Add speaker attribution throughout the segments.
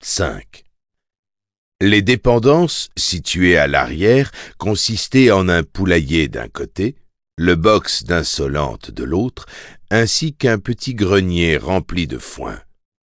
Speaker 1: 5. Les dépendances, situées à l'arrière, consistaient en un poulailler d'un côté, le box d'insolente de l'autre, ainsi qu'un petit grenier rempli de foin.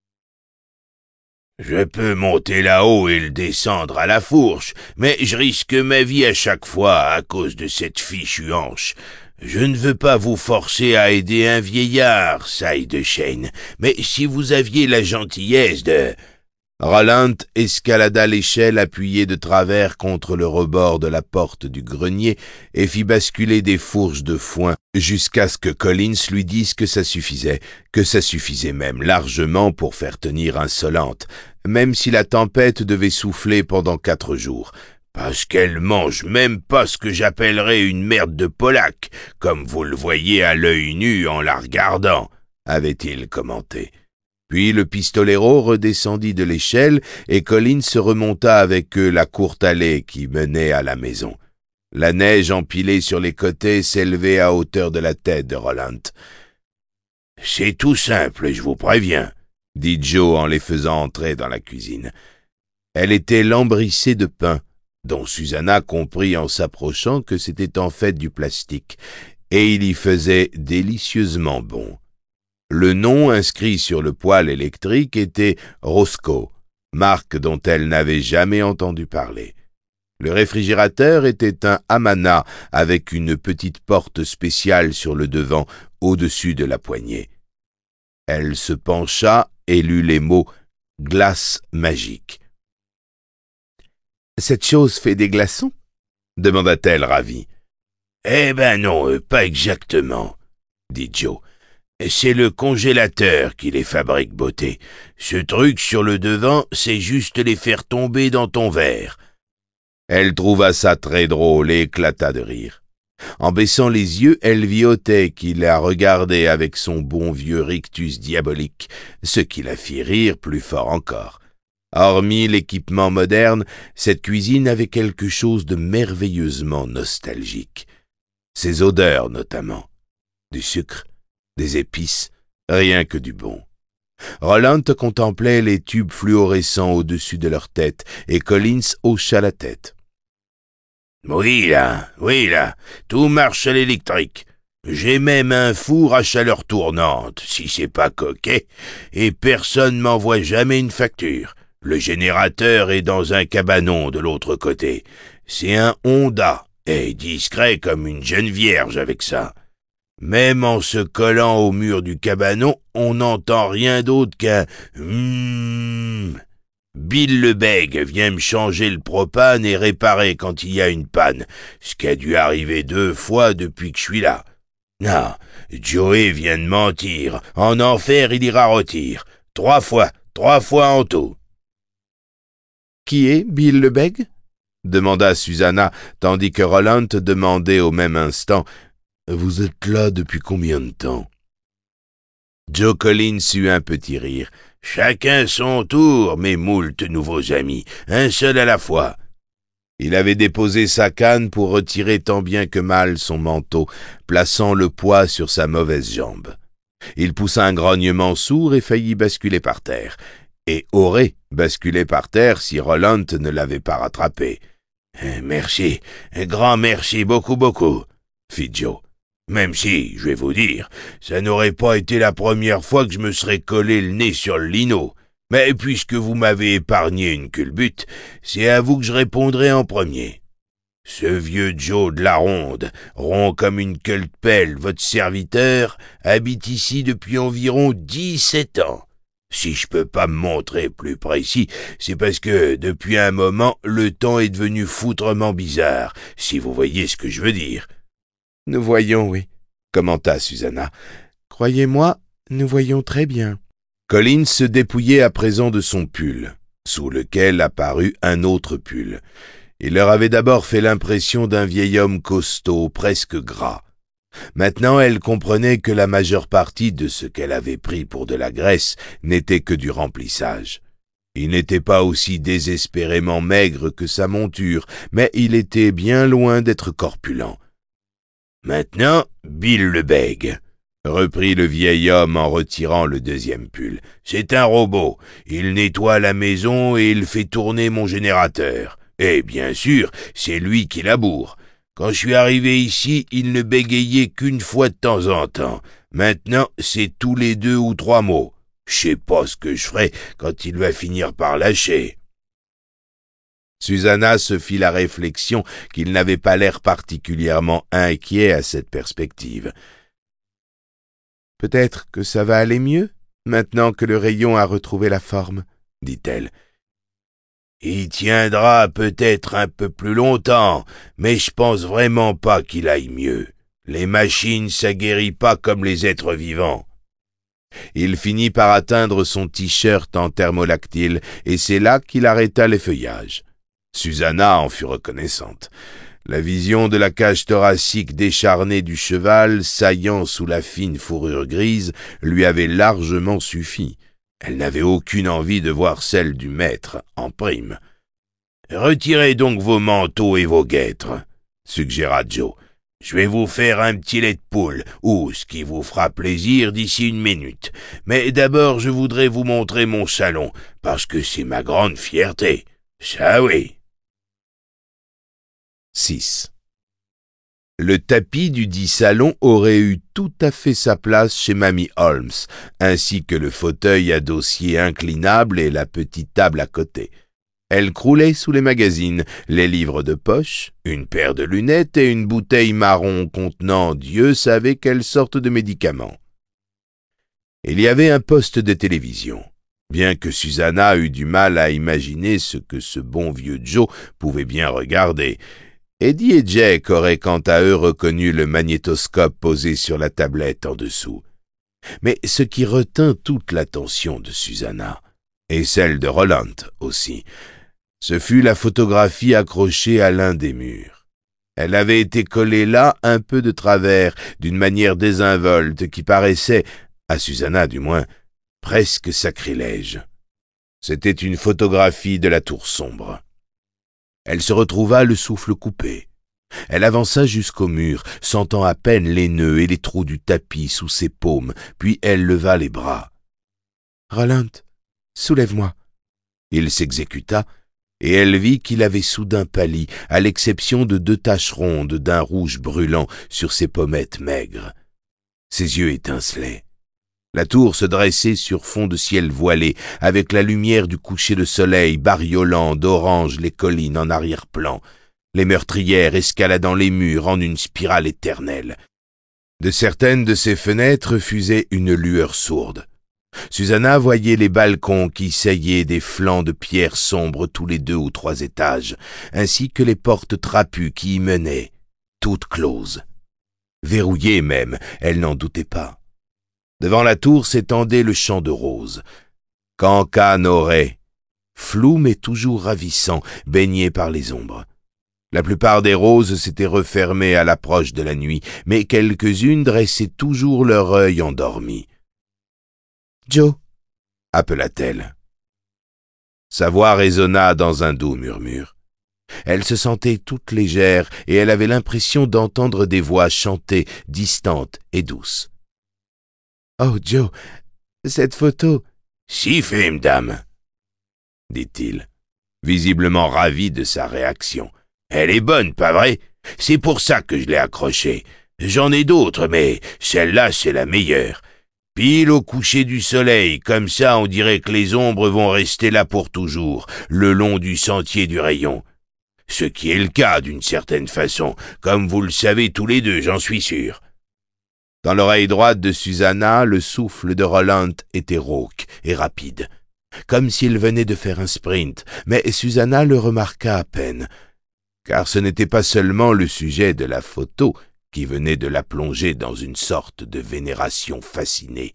Speaker 1: « Je peux monter là-haut et le descendre à la fourche, mais je risque ma vie à chaque fois à cause de cette fichue hanche. Je ne veux pas vous forcer à aider un vieillard, saille de chêne, mais si vous aviez la gentillesse de... » Roland escalada l'échelle appuyée de travers contre le rebord de la porte du grenier et fit basculer des fourches de foin jusqu'à ce que Collins lui dise que ça suffisait même largement pour faire tenir Insolente, même si la tempête devait souffler pendant 4 jours. Parce qu'elle mange même pas ce que j'appellerais une merde de Polac, comme vous le voyez à l'œil nu en la regardant, avait-il commenté. Puis le pistolero redescendit de l'échelle et Collins se remonta avec eux la courte allée qui menait à la maison. La neige empilée sur les côtés s'élevait à hauteur de la tête de Roland. « C'est tout simple, je vous préviens, » dit Joe en les faisant entrer dans la cuisine. Elle était lambrissée de pain, dont Susanna comprit en s'approchant que c'était en fait du plastique, et il y faisait délicieusement bon. Le nom inscrit sur le poêle électrique était Roscoe, marque dont elle n'avait jamais entendu parler. Le réfrigérateur était un Amana avec une petite porte spéciale sur le devant, au-dessus de la poignée. Elle se pencha et lut les mots « glace magique ». « Cette chose fait des glaçons ?» demanda-t-elle ravie. « Eh ben non, pas exactement, » dit Joe. « C'est le congélateur qui les fabrique, beauté. Ce truc sur le devant, c'est juste les faire tomber dans ton verre. » Elle trouva ça très drôle et éclata de rire. En baissant les yeux, elle vit Otey qui la regardait avec son bon vieux rictus diabolique, ce qui la fit rire plus fort encore. Hormis l'équipement moderne, cette cuisine avait quelque chose de merveilleusement nostalgique. Ses odeurs notamment. Du sucre, des épices, rien que du bon. Roland contemplait les tubes fluorescents au-dessus de leur tête, et Collins hocha la tête. « Oui là, tout marche à l'électrique. J'ai même un four à chaleur tournante, si c'est pas coquet, et personne m'envoie jamais une facture. Le générateur est dans un cabanon de l'autre côté. C'est un Honda, et discret comme une jeune vierge avec ça. Même en se collant au mur du cabanon, on n'entend rien d'autre qu'un Bill le Bègue vient me changer le propane et réparer quand il y a une panne, ce qui a dû arriver 2 fois depuis que je suis là. Non, Joey vient de mentir. En enfer, il ira rôtir. 3 fois en tout. »« Qui est Bill le Bègue ?» demanda Susanna, tandis que Roland demandait au même instant « Vous êtes là depuis combien de temps ?» Joe Collins eut un petit rire. « Chacun son tour, mes moultes nouveaux amis, un seul à la fois. » Il avait déposé sa canne pour retirer tant bien que mal son manteau, plaçant le poids sur sa mauvaise jambe. Il poussa un grognement sourd et faillit basculer par terre, et aurait basculé par terre si Roland ne l'avait pas rattrapé. « Merci, grand merci, beaucoup, » fit Joe. « Même si, je vais vous dire, ça n'aurait pas été la première fois que je me serais collé le nez sur le lino. Mais puisque vous m'avez épargné une culbute, c'est à vous que je répondrai en premier. Ce vieux Joe de la ronde, rond comme une queue de pelle, votre serviteur, habite ici depuis environ 17 ans. Si je peux pas me montrer plus précis, c'est parce que, depuis un moment, le temps est devenu foutrement bizarre, si vous voyez ce que je veux dire. »« Nous voyons, oui, » commenta Susanna. « Croyez-moi, nous voyons très bien. » Collins se dépouillait à présent de son pull, sous lequel apparut un autre pull. Il leur avait d'abord fait l'impression d'un vieil homme costaud, presque gras. Maintenant, elle comprenait que la majeure partie de ce qu'elle avait pris pour de la graisse n'était que du remplissage. Il n'était pas aussi désespérément maigre que sa monture, mais il était bien loin d'être corpulent. « Maintenant, Bill le Bègue, » reprit le vieil homme en retirant le deuxième pull. C'est un robot. Il nettoie la maison et il fait tourner mon générateur. Et bien sûr, c'est lui qui laboure. Quand je suis arrivé ici, il ne bégayait qu'une fois de temps en temps. Maintenant, c'est tous les 2 ou 3 mots. Je sais pas ce que je ferai quand il va finir par lâcher. Susanna se fit la réflexion qu'il n'avait pas l'air particulièrement inquiet à cette perspective. « Peut-être que ça va aller mieux, maintenant que le rayon a retrouvé la forme, » dit-elle. « Il tiendra peut-être un peu plus longtemps, mais je pense vraiment pas qu'il aille mieux. Les machines, ça guérit pas comme les êtres vivants. » Il finit par atteindre son t-shirt en thermolactyle, et c'est là qu'il arrêta les feuillages. Susanna en fut reconnaissante. La vision de la cage thoracique décharnée du cheval, saillant sous la fine fourrure grise, lui avait largement suffi. Elle n'avait aucune envie de voir celle du maître en prime. « Retirez donc vos manteaux et vos guêtres, » suggéra Joe. « Je vais vous faire un petit lait de poule, ou ce qui vous fera plaisir d'ici 1 minute. Mais d'abord, je voudrais vous montrer mon salon, parce que c'est ma grande fierté. Ça oui. » 6. Le tapis du dit salon aurait eu tout à fait sa place chez Mamie Holmes, ainsi que le fauteuil à dossier inclinable et la petite table à côté. Elle croulait sous les magazines, les livres de poche, une paire de lunettes et une bouteille marron contenant Dieu savait quelle sorte de médicaments. Il y avait un poste de télévision. Bien que Susanna eût du mal à imaginer ce que ce bon vieux Joe pouvait bien regarder, Eddie et Jack auraient quant à eux reconnu le magnétoscope posé sur la tablette en dessous. Mais ce qui retint toute l'attention de Susanna, et celle de Roland aussi, ce fut la photographie accrochée à l'un des murs. Elle avait été collée là un peu de travers, d'une manière désinvolte qui paraissait, à Susanna du moins, presque sacrilège. C'était une photographie de la tour sombre. Elle se retrouva le souffle coupé. Elle avança jusqu'au mur, sentant à peine les nœuds et les trous du tapis sous ses paumes, puis elle leva les bras. « Roland, soulève-moi. » Il s'exécuta, et elle vit qu'il avait soudain pâli, à l'exception de 2 taches rondes d'un rouge brûlant sur ses pommettes maigres. Ses yeux étincelaient. La tour se dressait sur fond de ciel voilé, avec la lumière du coucher de soleil bariolant d'orange les collines en arrière-plan, les meurtrières escaladant les murs en une spirale éternelle. De certaines de ces fenêtres fusait une lueur sourde. Susanna voyait les balcons qui seillaient des flancs de pierre sombre tous les 2 ou 3 étages, ainsi que les portes trapues qui y menaient, toutes closes. Verrouillées même, elle n'en doutait pas. Devant la tour s'étendait le champ de roses. Cancanoret, flou mais toujours ravissant, baigné par les ombres. La plupart des roses s'étaient refermées à l'approche de la nuit, mais quelques-unes dressaient toujours leur œil endormi. « Joe » appela-t-elle. Sa voix résonna dans un doux murmure. Elle se sentait toute légère et elle avait l'impression d'entendre des voix chanter, distantes et douces. « Oh, Joe, cette photo... »« Si fait, madame, » dit-il, visiblement ravi de sa réaction. « Elle est bonne, pas vrai? C'est pour ça que je l'ai accrochée. J'en ai d'autres, mais celle-là, c'est la meilleure. Pile au coucher du soleil, comme ça on dirait que les ombres vont rester là pour toujours, le long du sentier du rayon. Ce qui est le cas d'une certaine façon, comme vous le savez tous les 2, j'en suis sûr. » Dans l'oreille droite de Susanna, le souffle de Roland était rauque et rapide, comme s'il venait de faire un sprint, mais Susanna le remarqua à peine, car ce n'était pas seulement le sujet de la photo qui venait de la plonger dans une sorte de vénération fascinée.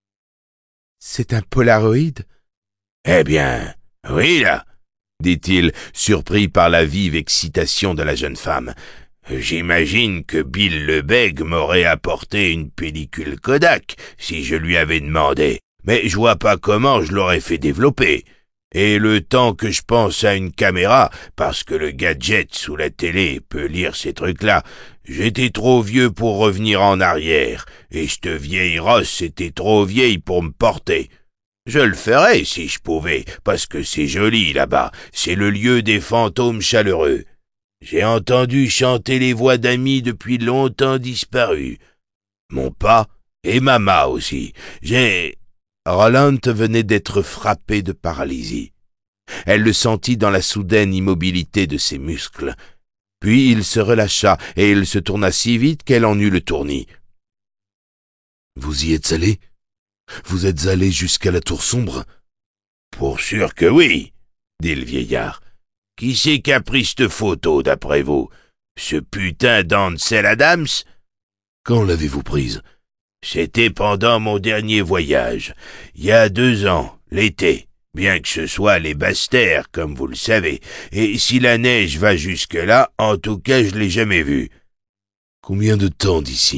Speaker 1: « C'est un Polaroid ?»« Eh bien, oui là !» dit-il, surpris par la vive excitation de la jeune femme. « J'imagine que Bill le Bègue m'aurait apporté une pellicule Kodak si je lui avais demandé, mais je vois pas comment je l'aurais fait développer. Et le temps que je pense à une caméra, parce que le gadget sous la télé peut lire ces trucs-là, j'étais trop vieux pour revenir en arrière, et cette vieille rosse était trop vieille pour me porter. Je le ferais si je pouvais, parce que c'est joli là-bas, c'est le lieu des fantômes chaleureux. J'ai entendu chanter les voix d'amis depuis longtemps disparus. Mon pa et Mama aussi. Roland venait d'être frappé de paralysie. Elle le sentit dans la soudaine immobilité de ses muscles. Puis il se relâcha et il se tourna si vite qu'elle en eut le tournis.
Speaker 2: « Vous y êtes allé ? Vous êtes allé jusqu'à la tour sombre ?»«
Speaker 1: Pour sûr que oui, » dit le vieillard. « Qui c'est qui a pris cette photo, d'après vous? Ce putain d'Ansel Adams ?» ?»«
Speaker 2: Quand l'avez-vous prise ?»«
Speaker 1: C'était pendant mon dernier voyage, il y a 2 ans, l'été, bien que ce soit les basses terres, comme vous le savez, et si la neige va jusque-là, en tout cas je l'ai jamais vue. » »«
Speaker 2: Combien de temps d'ici ?»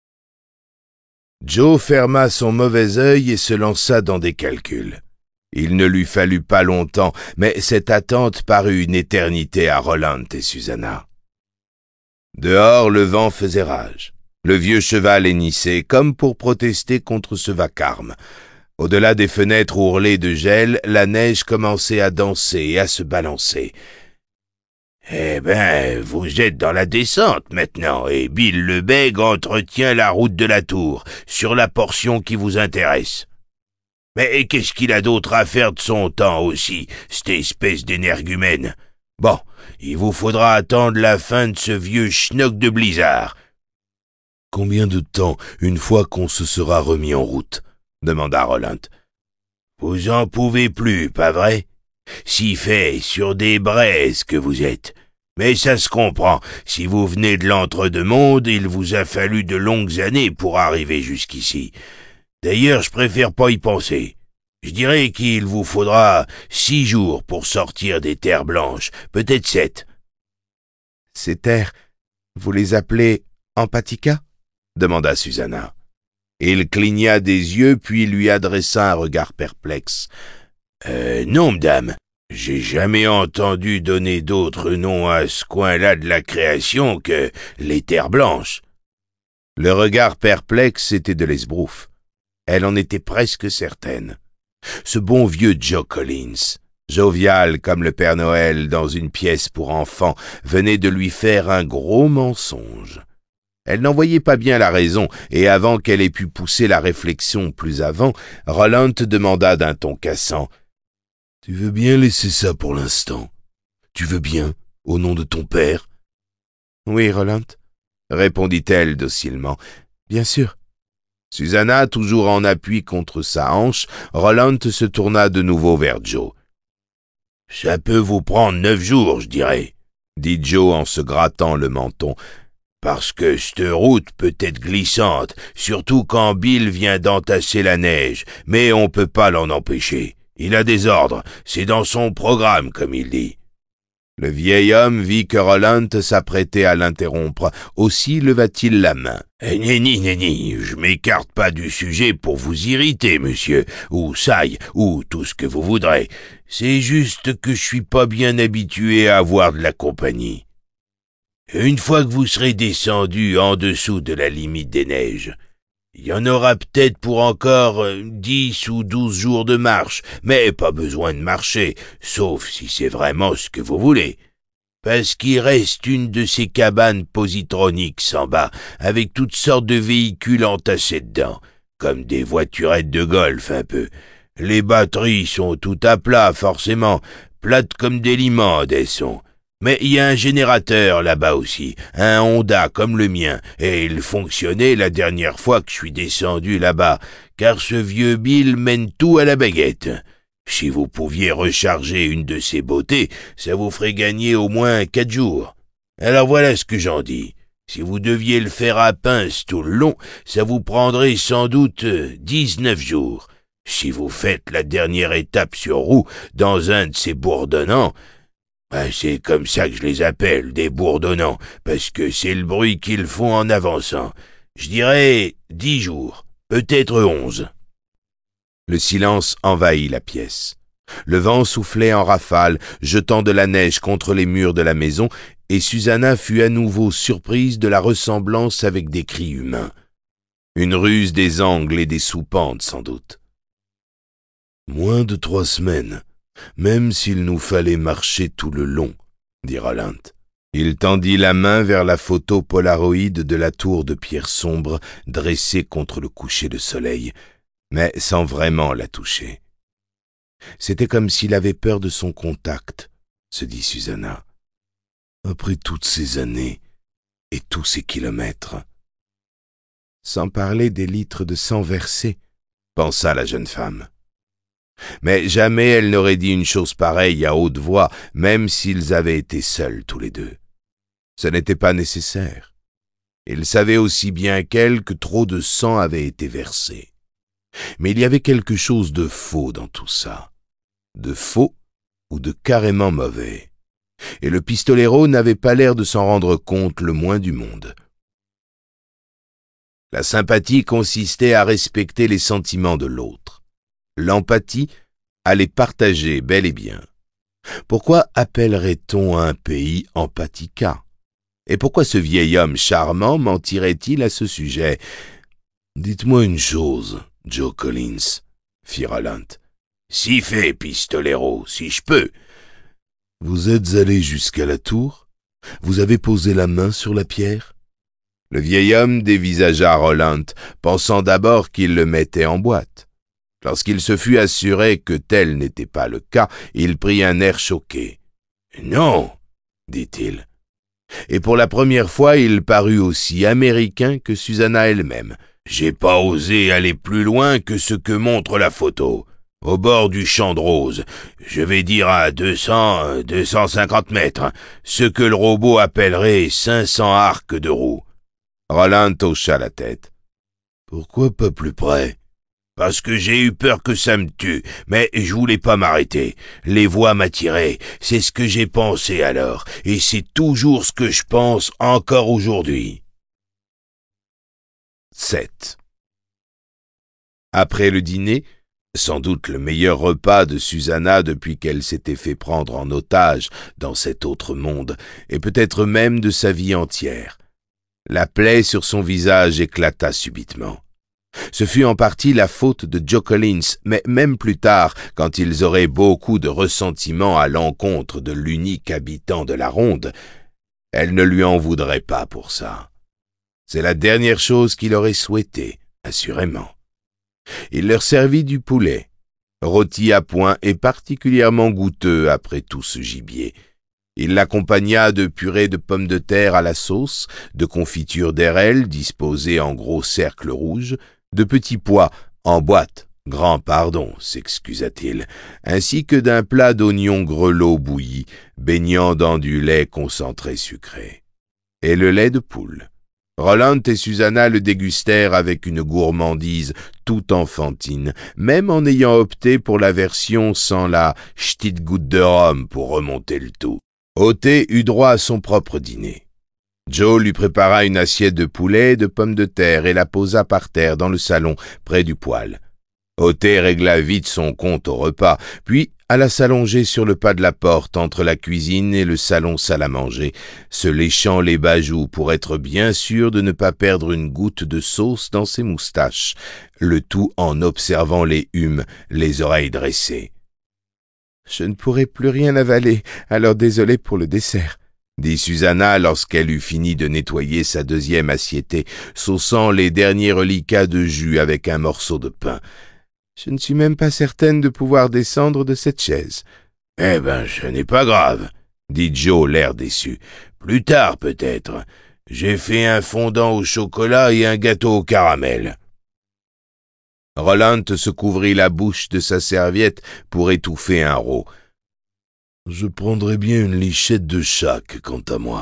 Speaker 1: Joe ferma son mauvais œil et se lança dans des calculs. Il ne lui fallut pas longtemps, mais cette attente parut une éternité à Roland et Susanna. Dehors, le vent faisait rage. Le vieux cheval hennissait, comme pour protester contre ce vacarme. Au-delà des fenêtres ourlées de gel, la neige commençait à danser et à se balancer. « Eh ben, vous êtes dans la descente maintenant, et Bill le Bègue entretient la route de la tour, sur la portion qui vous intéresse. Mais qu'est-ce qu'il a d'autre à faire de son temps aussi, cette espèce d'énergumène? Bon, il vous faudra attendre la fin de ce vieux schnock de blizzard. »
Speaker 2: « Combien de temps, une fois qu'on se sera remis en route ?» demanda Roland.
Speaker 1: « Vous en pouvez plus, pas vrai? Si fait sur des braises que vous êtes. Mais ça se comprend, si vous venez de l'entre-deux-mondes, il vous a fallu de longues années pour arriver jusqu'ici. D'ailleurs, je préfère pas y penser. Je dirais qu'il vous faudra 6 jours pour sortir des terres blanches, peut-être 7. »« Ces terres, vous les appelez Empatica ?» demanda Susanna. Il cligna des yeux, puis lui adressa un regard perplexe. « Non, madame. J'ai jamais entendu donner d'autre nom à ce coin-là de la création que les terres blanches. » Le regard perplexe était de l'Esbrouf. Elle en était presque certaine. Ce bon vieux Joe Collins, jovial comme le Père Noël dans une pièce pour enfants, venait de lui faire un gros mensonge. Elle n'en voyait pas bien la raison, et avant qu'elle ait pu pousser la réflexion plus avant, Roland demanda d'un ton cassant.
Speaker 2: « Tu veux bien laisser ça pour l'instant? Tu veux bien, au nom de ton père ?»«
Speaker 1: Oui, Roland, » répondit-elle docilement. « Bien sûr. » Susanna, toujours en appui contre sa hanche, Roland se tourna de nouveau vers Joe. « Ça peut vous prendre 9 jours, je dirais, » dit Joe en se grattant le menton. Parce que cette route peut être glissante, surtout quand Bill vient d'entasser la neige, mais on peut pas l'en empêcher. Il a des ordres, c'est dans son programme, comme il dit. » Le vieil homme vit que Roland s'apprêtait à l'interrompre, aussi leva-t-il la main. « Nenni, je m'écarte pas du sujet pour vous irriter, monsieur, ou saille, ou tout ce que vous voudrez. C'est juste que je suis pas bien habitué à avoir de la compagnie. Une fois que vous serez descendu en dessous de la limite des neiges, il y en aura peut-être pour encore 10 ou 12 jours de marche, mais pas besoin de marcher, sauf si c'est vraiment ce que vous voulez. Parce qu'il reste une de ces cabanes positroniques en bas, avec toutes sortes de véhicules entassés dedans, comme des voiturettes de golf un peu. Les batteries sont tout à plat, forcément, plates comme des limandes, elles sont. Mais il y a un générateur là-bas aussi, un Honda comme le mien, et il fonctionnait la dernière fois que je suis descendu là-bas, car ce vieux Bill mène tout à la baguette. Si vous pouviez recharger une de ces beautés, ça vous ferait gagner au moins 4 jours. Alors voilà ce que j'en dis. Si vous deviez le faire à pince tout le long, ça vous prendrait sans doute 19 jours. Si vous faites la dernière étape sur roue dans un de ces bourdonnants, c'est comme ça que je les appelle, des bourdonnants, parce que c'est le bruit qu'ils font en avançant. Je dirais 10 jours, peut-être 11. Le silence envahit la pièce. Le vent soufflait en rafales, jetant de la neige contre les murs de la maison, et Susanna fut à nouveau surprise de la ressemblance avec des cris humains. Une ruse des angles et des soupentes, sans doute.
Speaker 2: Moins de 3 semaines, même s'il nous fallait marcher tout le long, dit Roland.
Speaker 1: Il tendit la main vers la photo polaroïde de la tour de pierre sombre dressée contre le coucher de soleil, mais sans vraiment la toucher. C'était comme s'il avait peur de son contact, se dit Susanna.
Speaker 2: Après toutes ces années et tous ces kilomètres.
Speaker 1: Sans parler des litres de sang versés, pensa la jeune femme. Mais jamais elle n'aurait dit une chose pareille à haute voix, même s'ils avaient été seuls tous les deux. Ce n'était pas nécessaire. Il savait aussi bien qu'elle que trop de sang avait été versé. Mais il y avait quelque chose de faux dans tout ça. De faux ou de carrément mauvais. Et le pistolero n'avait pas l'air de s'en rendre compte le moins du monde. La sympathie consistait à respecter les sentiments de l'autre. L'empathie, à les partager bel et bien. Pourquoi appellerait-on un pays Empatica? Et pourquoi ce vieil homme charmant mentirait-il à ce sujet?
Speaker 2: « Dites-moi une chose, Joe Collins, » fit Roland.
Speaker 1: « Si fait, pistolero, si je peux. »
Speaker 2: « Vous êtes allé jusqu'à la tour? Vous avez posé la main sur la pierre ?»
Speaker 1: Le vieil homme dévisagea Roland, pensant d'abord qu'il le mettait en boîte. Lorsqu'il se fut assuré que tel n'était pas le cas, il prit un air choqué. « Non, dit-il. » Et pour la première fois, il parut aussi américain que Susanna elle-même. « J'ai pas osé aller plus loin que ce que montre la photo. Au bord du champ de rose, je vais dire à 250 mètres, ce que le robot appellerait 500 arcs de roue. » Roland hocha la tête.
Speaker 2: « Pourquoi pas plus près ?»«
Speaker 1: Parce que j'ai eu peur que ça me tue, mais je voulais pas m'arrêter. Les voix m'attiraient, c'est ce que j'ai pensé alors, et c'est toujours ce que je pense encore aujourd'hui. » 7. Après le dîner, sans doute le meilleur repas de Susanna depuis qu'elle s'était fait prendre en otage dans cet autre monde, et peut-être même de sa vie entière, la plaie sur son visage éclata subitement. Ce fut en partie la faute de Joe Collins, mais même plus tard, quand ils auraient beaucoup de ressentiment à l'encontre de l'unique habitant de la ronde, elle ne lui en voudrait pas pour ça. C'est la dernière chose qu'il aurait souhaité, assurément. Il leur servit du poulet, rôti à point et particulièrement goûteux après tout ce gibier. Il l'accompagna de purée de pommes de terre à la sauce, de confiture d'érel disposée en gros cercles rouges, de petits pois en boîte, grand pardon, s'excusa-t-il, ainsi que d'un plat d'oignons grelots bouillis, baignant dans du lait concentré sucré. Et le lait de poule. Roland et Susanna le dégustèrent avec une gourmandise tout enfantine, même en ayant opté pour la version sans la petite goutte de rhum pour remonter le tout. Othé eut droit à son propre dîner. Joe lui prépara une assiette de poulet et de pommes de terre et la posa par terre dans le salon, près du poêle. Othé régla vite son compte au repas, puis alla s'allonger sur le pas de la porte entre la cuisine et le salon salle à manger, se léchant les bajoux pour être bien sûr de ne pas perdre une goutte de sauce dans ses moustaches, le tout en observant les humes, les oreilles dressées. « Je ne pourrai plus rien avaler, alors désolé pour le dessert, » dit Susanna lorsqu'elle eut fini de nettoyer sa deuxième assiette, sauçant les derniers reliquats de jus avec un morceau de pain. « Je ne suis même pas certaine de pouvoir descendre de cette chaise. »« Eh ben, ce n'est pas grave, » dit Joe, l'air déçu. « Plus tard, peut-être. J'ai fait un fondant au chocolat et un gâteau au caramel. » Roland se couvrit la bouche de sa serviette pour étouffer un rot.
Speaker 2: « Je prendrais bien une lichette de chaque, quant à moi. »«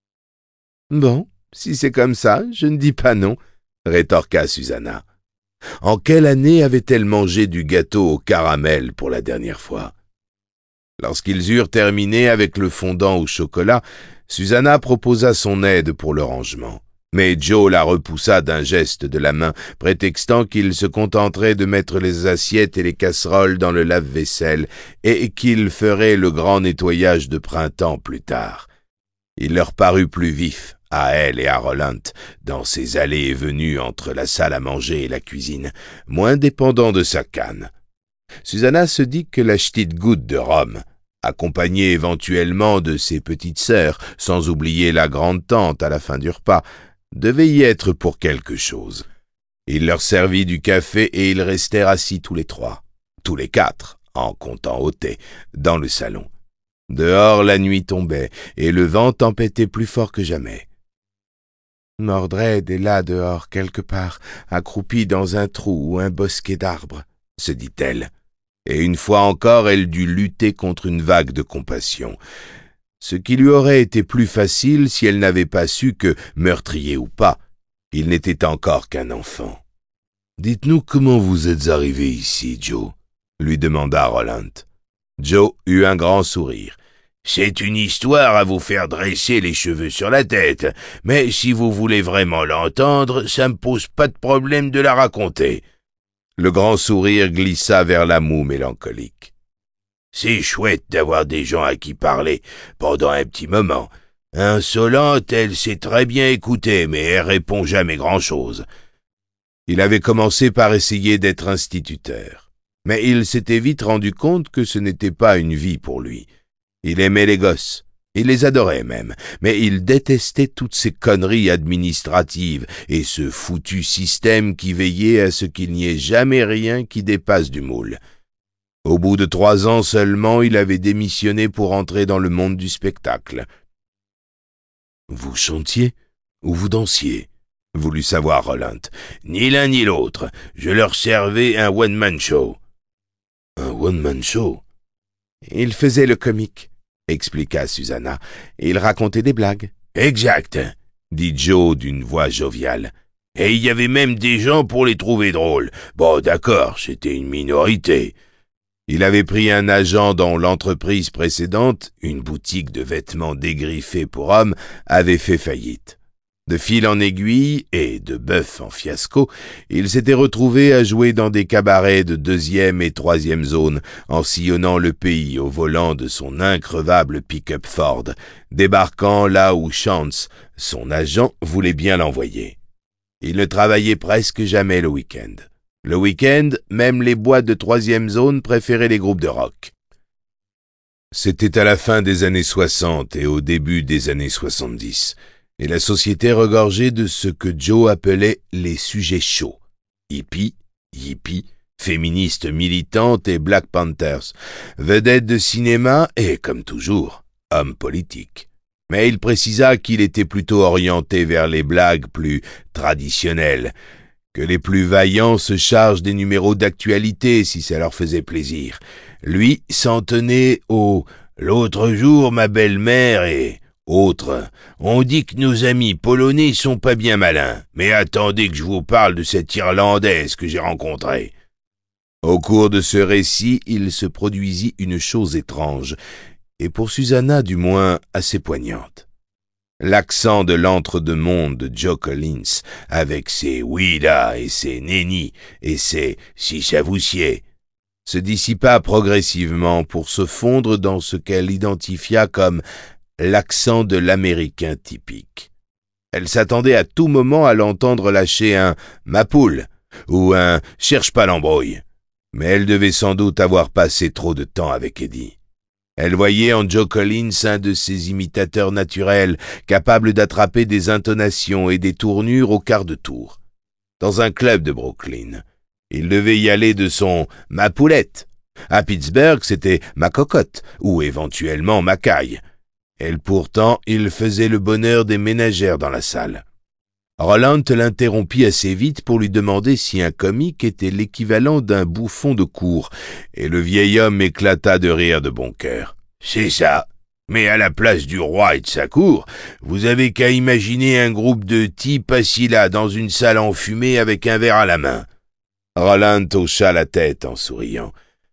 Speaker 1: Bon, si c'est comme ça, je ne dis pas non, » rétorqua Susanna. En quelle année avait-elle mangé du gâteau au caramel pour la dernière fois? Lorsqu'ils eurent terminé avec le fondant au chocolat, Susanna proposa son aide pour le rangement. Mais Joe la repoussa d'un geste de la main, prétextant qu'il se contenterait de mettre les assiettes et les casseroles dans le lave-vaisselle et qu'il ferait le grand nettoyage de printemps plus tard. Il leur parut plus vif, à elle et à Roland, dans ses allées et venues entre la salle à manger et la cuisine, moins dépendant de sa canne. Susanna se dit que la petite goutte de rhum, accompagnée éventuellement de ses petites sœurs, sans oublier la grande-tante à la fin du repas, devait y être pour quelque chose. Il leur servit du café et ils restèrent assis tous les trois, tous les quatre, en comptant au thé, dans le salon. Dehors, la nuit tombait, et le vent tempêtait plus fort que jamais. Mordred est là dehors, quelque part, accroupie dans un trou ou un bosquet d'arbres, se dit-elle. Et une fois encore, elle dut lutter contre une vague de compassion. Ce qui lui aurait été plus facile si elle n'avait pas su que, meurtrier ou pas, il n'était encore qu'un enfant. « Dites-nous comment vous êtes arrivé ici, Joe ?» lui demanda Roland. Joe eut un grand sourire. « C'est une histoire à vous faire dresser les cheveux sur la tête, mais si vous voulez vraiment l'entendre, ça me pose pas de problème de la raconter. » Le grand sourire glissa vers la moue mélancolique. « C'est chouette d'avoir des gens à qui parler pendant un petit moment. Insolente, elle sait très bien écouter, mais elle répond jamais grand-chose. » Il avait commencé par essayer d'être instituteur, mais il s'était vite rendu compte que ce n'était pas une vie pour lui. Il aimait les gosses, il les adorait même, mais il détestait toutes ces conneries administratives et ce foutu système qui veillait à ce qu'il n'y ait jamais rien qui dépasse du moule. Au bout de 3 ans seulement, il avait démissionné pour entrer dans le monde du spectacle. « Vous chantiez ou vous dansiez ?» voulut savoir Roland. « Ni l'un ni l'autre. Je leur servais un one-man show. »« Un one-man show ?» ?»« Il faisait le comique, » expliqua Susanna. « Il racontait des blagues. »« Exact, » dit Joe d'une voix joviale. « Et il y avait même des gens pour les trouver drôles. Bon, d'accord, c'était une minorité. » Il avait pris un agent dont l'entreprise précédente, une boutique de vêtements dégriffés pour hommes, avait fait faillite. De fil en aiguille et de bœuf en fiasco, il s'était retrouvé à jouer dans des cabarets de 2e et 3e zone, en sillonnant le pays au volant de son increvable pick-up Ford, débarquant là où Chance, son agent, voulait bien l'envoyer. Il ne travaillait presque jamais le week-end. Le week-end, même les boîtes de 3e zone préféraient les groupes de rock. C'était à la fin des années 60 et au début des années 70. Et la société regorgeait de ce que Joe appelait les sujets chauds. Hippies, féministes militantes et Black Panthers, vedettes de cinéma et, comme toujours, hommes politiques. Mais il précisa qu'il était plutôt orienté vers les blagues plus traditionnelles, que les plus vaillants se chargent des numéros d'actualité si ça leur faisait plaisir. Lui s'en tenait au « l'autre jour ma belle-mère » et autre, on dit que nos amis polonais sont pas bien malins, mais attendez que je vous parle de cette Irlandaise que j'ai rencontrée. Au cours de ce récit, il se produisit une chose étrange, et pour Susanna du moins assez poignante. L'accent de l'entre-deux-mondes de Joe Collins, avec ses « oui là » et ses « nenni » et ses « si ça vous sied », se dissipa progressivement pour se fondre dans ce qu'elle identifia comme l'accent de l'Américain typique. Elle s'attendait à tout moment à l'entendre lâcher un « ma poule » ou un « cherche pas l'embrouille », mais elle devait sans doute avoir passé trop de temps avec Eddie. Elle voyait en Joe Collins un de ces imitateurs naturels, capables d'attraper des intonations et des tournures au quart de tour. Dans un club de Brooklyn, il devait y aller de son « ma poulette ». À Pittsburgh, c'était « ma cocotte » ou éventuellement « ma caille ». Et pourtant, il faisait le bonheur des ménagères dans la salle. Roland l'interrompit assez vite pour lui demander si un comique était l'équivalent d'un bouffon de cour, et le vieil homme éclata de rire de bon cœur. « C'est ça. Mais à la place du roi et de sa cour, vous avez qu'à imaginer un groupe de types assis là dans une salle enfumée avec un verre à la main. » Roland hocha la tête en souriant.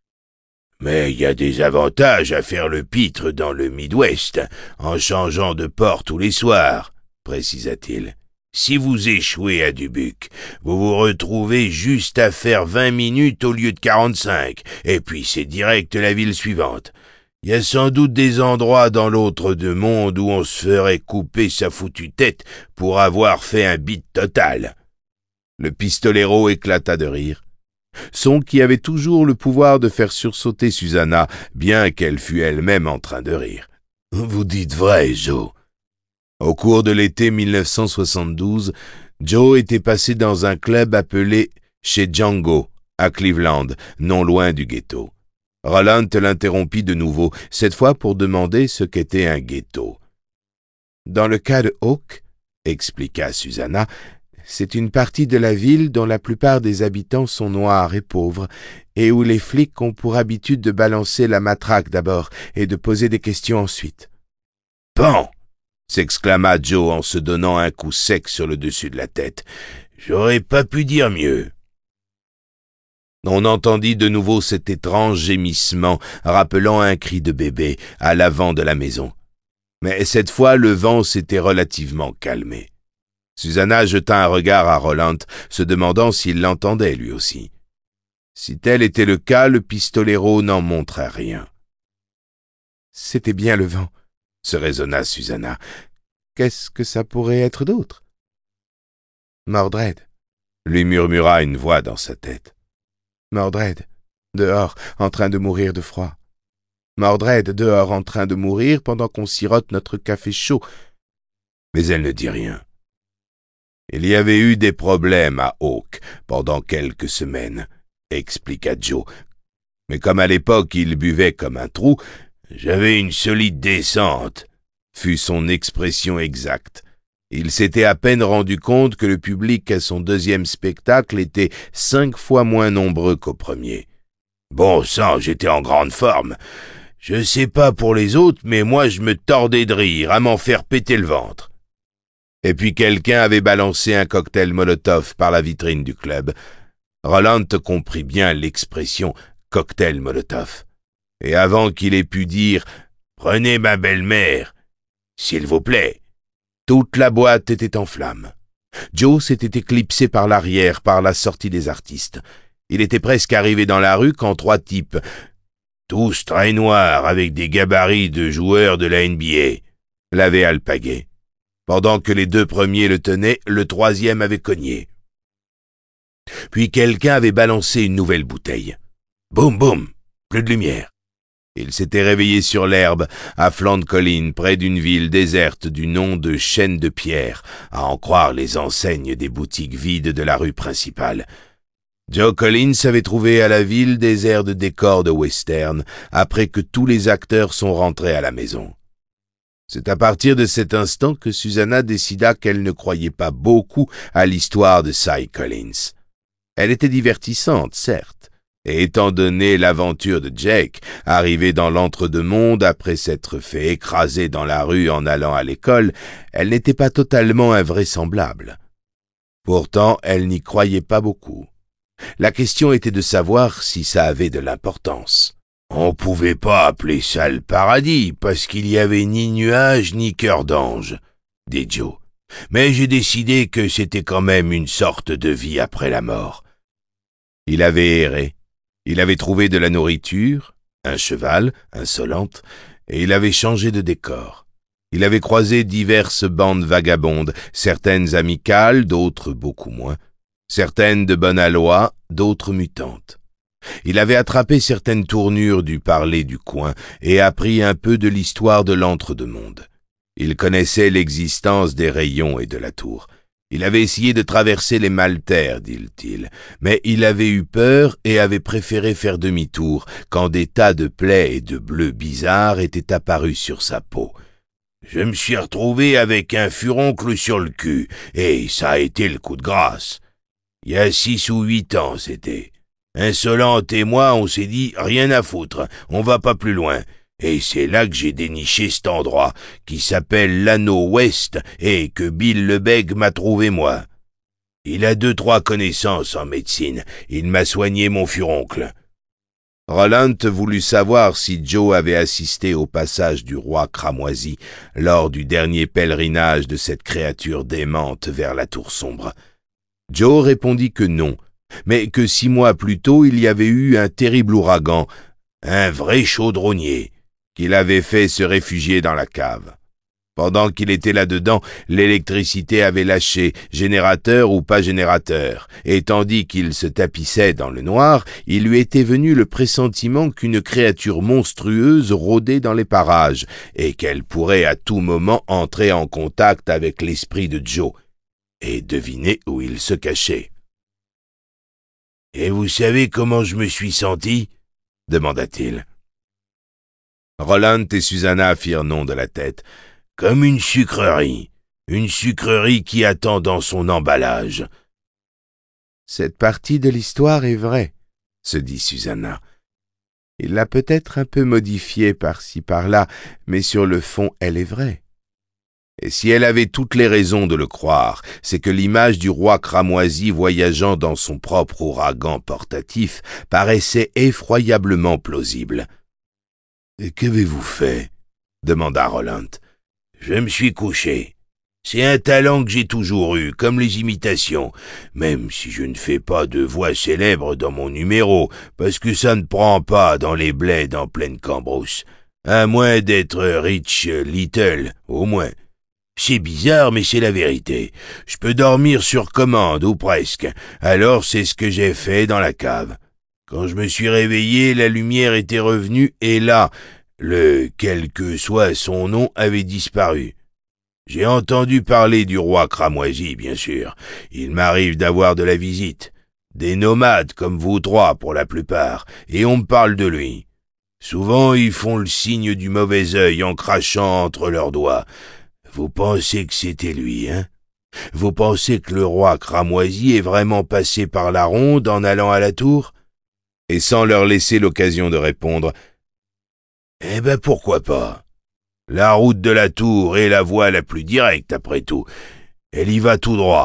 Speaker 1: « Mais il y a des avantages à faire le pitre dans le Midwest, en changeant de port tous les soirs, » précisa-t-il. « Si vous échouez à Dubuque, vous vous retrouvez juste à faire 20 minutes au lieu de 45, et puis c'est direct la ville suivante. Il y a sans doute des endroits dans l'autre monde où on se ferait couper sa foutue tête pour avoir fait un beat total. »
Speaker 2: Le pistolero éclata de rire, son qui avait toujours le pouvoir de faire sursauter Susanna, bien qu'elle fût elle-même en train de rire. « Vous dites vrai, Joe. » Au cours de l'été 1972, Joe était passé dans un club appelé chez Django, à Cleveland, non loin du ghetto. Roland l'interrompit de nouveau, cette fois pour demander ce qu'était un ghetto. « Dans le cas de Oak, expliqua Susanna, c'est une partie de la ville dont la plupart des habitants sont noirs et pauvres, et où les flics ont pour habitude de balancer la matraque d'abord et de poser des questions ensuite. »«
Speaker 1: Pan !» s'exclama Joe en se donnant un coup sec sur le dessus de la tête. « J'aurais pas pu dire mieux. »
Speaker 2: On entendit de nouveau cet étrange gémissement rappelant un cri de bébé à l'avant de la maison. Mais cette fois, le vent s'était relativement calmé. Susanna jeta un regard à Roland, se demandant s'il l'entendait lui aussi. Si tel était le cas, le pistolero n'en montrait rien. « C'était bien le vent, » se raisonna Susanna. « Qu'est-ce que ça pourrait être d'autre ?»« Mordred, » lui murmura une voix dans sa tête. Mordred, dehors, en train de mourir de froid. Mordred, dehors, en train de mourir pendant qu'on sirote notre café chaud. Mais elle ne dit rien. Il y avait eu des problèmes à Oak pendant quelques semaines, expliqua Joe. Mais comme à l'époque il buvait comme un trou, j'avais une solide descente, fut son expression exacte. Il s'était à peine rendu compte que le public à son deuxième spectacle était 5 fois moins nombreux qu'au premier.
Speaker 1: Bon sang, j'étais en grande forme. Je sais pas pour les autres, mais moi je me tordais de rire, à m'en faire péter le ventre.
Speaker 2: Et puis quelqu'un avait balancé un cocktail Molotov par la vitrine du club. Roland comprit bien l'expression « cocktail Molotov ». Et avant qu'il ait pu dire « Prenez ma belle-mère, s'il vous plaît », toute la boîte était en flammes. Joe s'était éclipsé par l'arrière, par la sortie des artistes. Il était presque arrivé dans la rue quand 3 types, tous très noirs avec des gabarits de joueurs de la NBA, l'avaient alpagué. Pendant que les 2 premiers le tenaient, le 3e avait cogné. Puis quelqu'un avait balancé une nouvelle bouteille. Boum, boum, plus de lumière. Il s'était réveillé sur l'herbe, à flanc de colline, près d'une ville déserte du nom de Chêne de Pierre, à en croire les enseignes des boutiques vides de la rue principale. Joe Collins avait trouvé à la ville des airs de décor de western, après que tous les acteurs sont rentrés à la maison. C'est à partir de cet instant que Susanna décida qu'elle ne croyait pas beaucoup à l'histoire de Cy Collins. Elle était divertissante, certes, et étant donné l'aventure de Jake, arrivé dans l'entre-deux-mondes après s'être fait écraser dans la rue en allant à l'école, elle n'était pas totalement invraisemblable. Pourtant, elle n'y croyait pas beaucoup. La question était de savoir si ça avait de l'importance.
Speaker 1: « On pouvait pas appeler ça le paradis, parce qu'il y avait ni nuages ni cœur d'ange, » dit Joe. « Mais j'ai décidé que c'était quand même une sorte de vie après la mort. »
Speaker 2: Il avait erré. Il avait trouvé de la nourriture, un cheval, insolente, et il avait changé de décor. Il avait croisé diverses bandes vagabondes, certaines amicales, d'autres beaucoup moins, certaines de bonne aloi, d'autres mutantes. Il avait attrapé certaines tournures du parler du coin et appris un peu de l'histoire de l'entre-deux-mondes. Il connaissait l'existence des rayons et de la tour. Il avait essayé de traverser les Maltaires, dit-il, mais il avait eu peur et avait préféré faire demi-tour quand des tas de plaies et de bleus bizarres étaient apparus sur sa peau.
Speaker 1: Je me suis retrouvé avec un furoncle sur le cul, et ça a été le coup de grâce. Il y a 6 ou 8 ans, c'était. Insolente et moi, on s'est dit « rien à foutre, on va pas plus loin ». Et c'est là que j'ai déniché cet endroit, qui s'appelle l'Anneau Ouest, et que Bill Lebègue m'a trouvé moi. Il a 2-3 connaissances en médecine, il m'a soigné mon furoncle.
Speaker 2: Roland voulut savoir si Joe avait assisté au passage du roi cramoisi lors du dernier pèlerinage de cette créature démente vers la tour sombre. Joe répondit que non, mais que 6 mois plus tôt il y avait eu un terrible ouragan, un vrai chaudronnier, qui l'avait fait se réfugier dans la cave. Pendant qu'il était là-dedans, l'électricité avait lâché, générateur ou pas générateur, et tandis qu'il se tapissait dans le noir, il lui était venu le pressentiment qu'une créature monstrueuse rôdait dans les parages, et qu'elle pourrait à tout moment entrer en contact avec l'esprit de Joe, et deviner où il se cachait. « Et vous savez comment je me suis senti ?» demanda-t-il. Roland et Susanna firent non de la tête. « Comme une sucrerie qui attend dans son emballage. » « Cette partie de l'histoire est vraie, » se dit Susanna. « Il l'a peut-être un peu modifiée par-ci par-là, mais sur le fond, elle est vraie. » Et si elle avait toutes les raisons de le croire, c'est que l'image du roi cramoisi voyageant dans son propre ouragan portatif paraissait effroyablement plausible. « Et qu'avez-vous fait ?» demanda Roland. « Je me suis couché. C'est un talent que j'ai toujours eu, comme les imitations, même si je ne fais pas de voix célèbre dans mon numéro, parce que ça ne prend pas dans les bleds en pleine Cambrousse, à moins d'être Rich Little, au moins. C'est bizarre, mais c'est la vérité. Je peux dormir sur commande, ou presque, alors c'est ce que j'ai fait dans la cave. Quand je me suis réveillé, la lumière était revenue, et là, le quel que soit son nom avait disparu. J'ai entendu parler du roi cramoisi, bien sûr. Il m'arrive d'avoir de la visite. Des nomades comme vous trois, pour la plupart, et on me parle de lui. Souvent, ils font le signe du mauvais œil en crachant entre leurs doigts. Vous pensez que c'était lui, hein? Vous pensez que le roi cramoisi est vraiment passé par la ronde en allant à la tour? » Et sans leur laisser l'occasion de répondre, « Eh ben pourquoi pas? La route de la tour est la voie la plus directe, après tout. Elle y va tout droit. »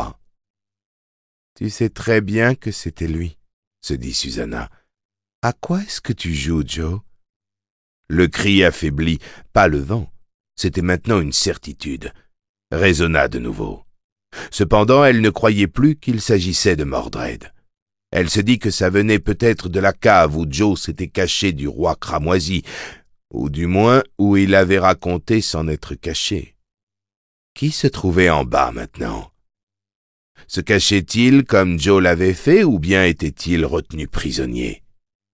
Speaker 2: « Tu sais très bien que c'était lui, » se dit Susanna. « À quoi est-ce que tu joues, Joe? » Le cri affaibli, pas le vent, c'était maintenant une certitude, résonna de nouveau. Cependant, elle ne croyait plus qu'il s'agissait de Mordred. Elle se dit que ça venait peut-être de la cave où Joe s'était caché du roi cramoisi, ou du moins où il avait raconté s'en être caché. Qui se trouvait en bas maintenant? Se cachait-il comme Joe l'avait fait, ou bien était-il retenu prisonnier?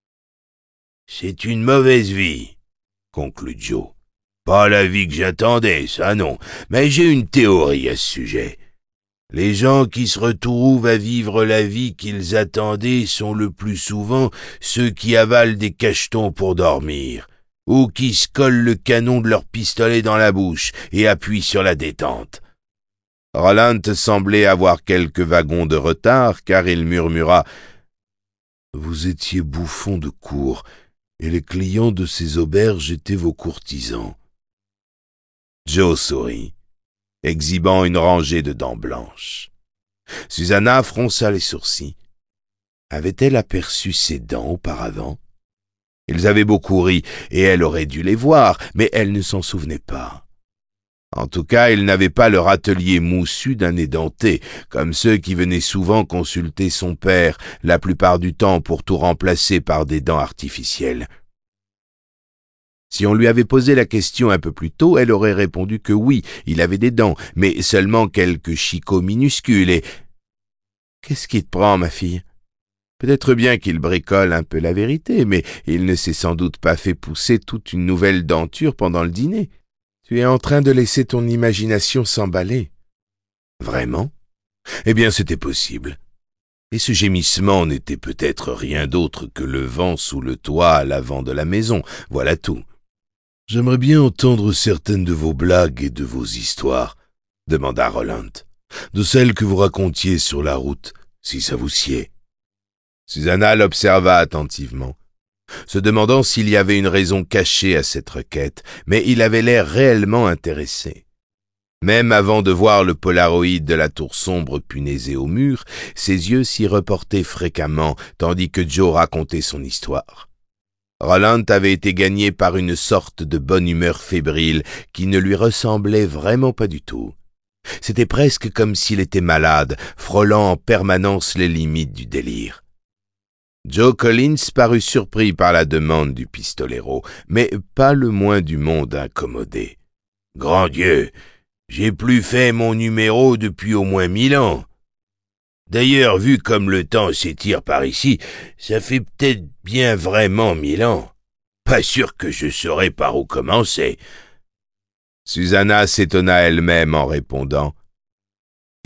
Speaker 2: « C'est une mauvaise vie, » conclut Joe. « Pas la vie que j'attendais, ça non, mais j'ai une théorie à ce sujet. Les gens qui se retrouvent à vivre la vie qu'ils attendaient sont le plus souvent ceux qui avalent des cachetons pour dormir, ou qui se collent le canon de leur pistolet dans la bouche et appuient sur la détente. » Roland semblait avoir quelques wagons de retard, car il murmura « Vous étiez bouffon de cour, et les clients de ces auberges étaient vos courtisans. » Joe sourit, exhibant une rangée de dents blanches. Susanna fronça les sourcils. Avait-elle aperçu ses dents auparavant? Ils avaient beaucoup ri, et elle aurait dû les voir, mais elle ne s'en souvenait pas. En tout cas, il n'avait pas le râtelier moussu d'un édenté, comme ceux qui venaient souvent consulter son père, la plupart du temps pour tout remplacer par des dents artificielles. Si on lui avait posé la question un peu plus tôt, elle aurait répondu que oui, il avait des dents, mais seulement quelques chicots minuscules et... « Qu'est-ce qui te prend, ma fille? Peut-être bien qu'il bricole un peu la vérité, mais il ne s'est sans doute pas fait pousser toute une nouvelle denture pendant le dîner. Tu es en train de laisser ton imagination s'emballer. » « Vraiment? Eh bien, c'était possible. Et ce gémissement n'était peut-être rien d'autre que le vent sous le toit à l'avant de la maison, voilà tout. »« J'aimerais bien entendre certaines de vos blagues et de vos histoires, » demanda Roland. « De celles que vous racontiez sur la route, si ça vous sied. » Susanna l'observa attentivement, se demandant s'il y avait une raison cachée à cette requête, mais il avait l'air réellement intéressé. Même avant de voir le polaroïde de la tour sombre punaisé au mur, ses yeux s'y reportaient fréquemment, tandis que Joe racontait son histoire. Roland avait été gagné par une sorte de bonne humeur fébrile qui ne lui ressemblait vraiment pas du tout. C'était presque comme s'il était malade, frôlant en permanence les limites du délire. Joe Collins parut surpris par la demande du pistolero, mais pas le moins du monde incommodé. « Grand Dieu, j'ai plus fait mon numéro depuis au moins 1000 ans. D'ailleurs, vu comme le temps s'étire par ici, ça fait peut-être bien vraiment 1000 ans. Pas sûr que je saurais par où commencer. » Susanna s'étonna elle-même en répondant « Essayez. »